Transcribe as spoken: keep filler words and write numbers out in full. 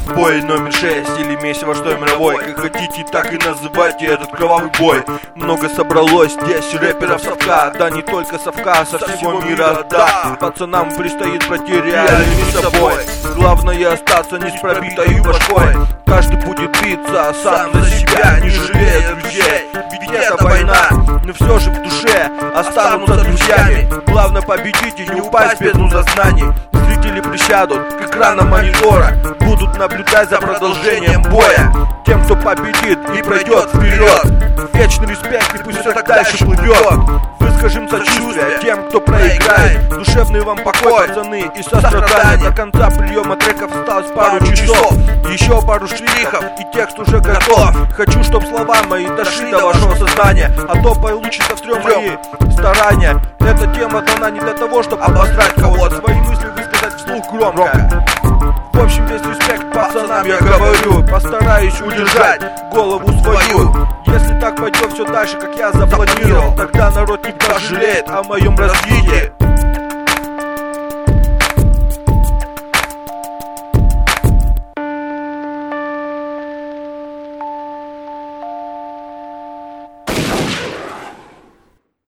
Бой номер шесть или месиво что мировой, как хотите, так и называйте этот кровавый бой. Много собралось здесь рэперов совка, да не только совка, со всего мира, да. Пацанам предстоит пройти реальными собой. Главное остаться не с пробитой башкой. Каждый будет биться сам за себя, не жалея друзей. Ведь это война, но все же в душе останутся друзьями. Главное победить и не упасть в бездну зазнаний. Зрители присядут к экранам монитора, будут наблюдать за продолжением боя. Тем, кто победит и пройдет вперед, вечный респект, и пусть все так дальше плывет. Выскажем сочувствие тем, кто проиграет. Душевный вам покой, пацаны, и сострадание. До конца приема треков осталось пару часов. Еще пару штрихов, и текст уже готов. Хочу, чтоб слова мои дошли до вашего сознания, а то получится встрем мои старания. Эта тема дана не для того, чтобы обосрать кого-то, свои мысли высказать вслух громко. В общем, весь респект пацанам я говорю, постараюсь удержать голову свою. Если так пойдет все дальше, как я запланировал, тогда народ не пожалеет о моем развитии.